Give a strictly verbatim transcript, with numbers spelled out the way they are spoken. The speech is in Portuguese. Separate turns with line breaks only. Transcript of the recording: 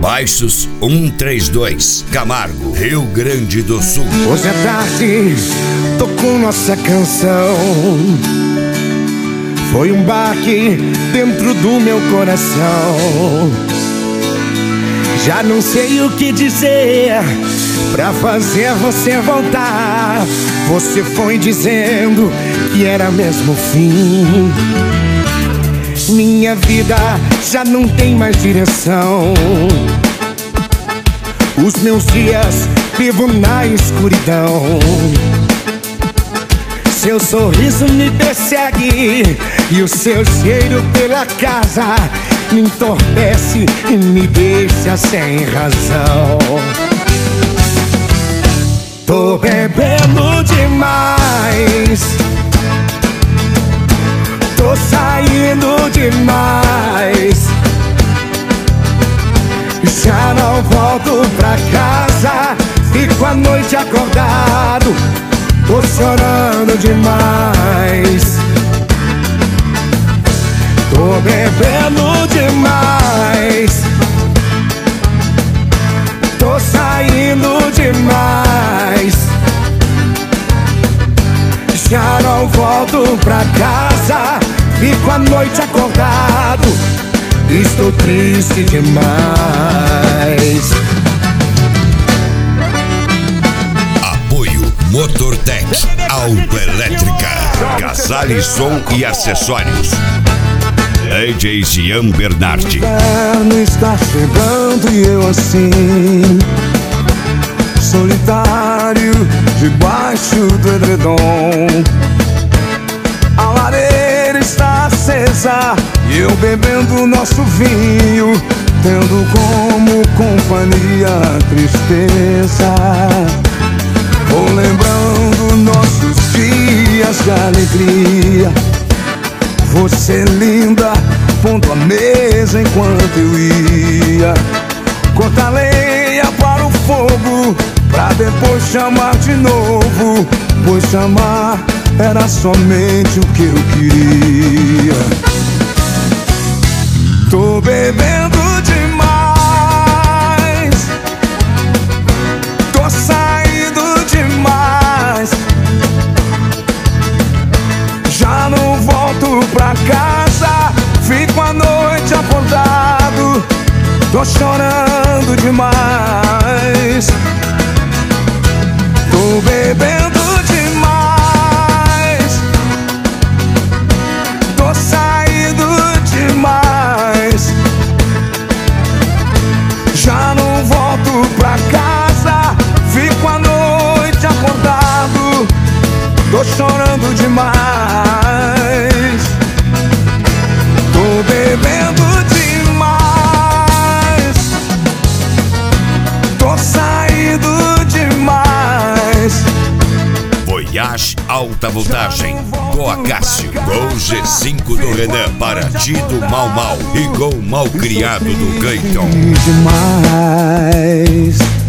Baixos um três dois, Camargo, Rio Grande do Sul.
Hoje à tarde tocou nossa canção. Foi um baque dentro do meu coração. Já não sei o que dizer pra fazer você voltar. Você foi dizendo que era mesmo o fim. Minha vida já não tem mais direção. Os meus dias vivo na escuridão. Seu sorriso me persegue e o seu cheiro pela casa me entorpece e me deixa sem razão. Tô bebendo demais, tô saindo demais. Já não volto pra casa, fico a noite acordado, tô chorando demais. Tô bebendo demais, tô saindo demais. Já não volto pra casa, fico a noite acordado, estou triste demais.
Apoio Motortec, Autoelétrica, Casale Som e Acessórios. D J Jean Bernardi.
O inverno está chegando e eu assim, solitário, debaixo do edredom. A lareira está acesa e eu bebendo nosso vinho, tendo como companhia a tristeza. Vou lembrando nossos dias de alegria. Você linda, pondo a mesa enquanto eu ia cortar lenha para o fogo, pra depois chamar de novo, pois chamar era somente o que eu queria. Tô bebendo demais, tô saindo demais. Já não volto pra casa, fico a noite acordado, tô chorando demais. Tô bebendo demais, tô saindo demais. Já não volto pra casa, fico a noite acordado, tô chorando demais. Tô bebendo demais, tô saindo demais.
Voyage Alta Voltagem, Goa Cássio, Gol G cinco do Renan, Paraty do Mal Mal e Gol Mal Criado do Cleiton.
Demais.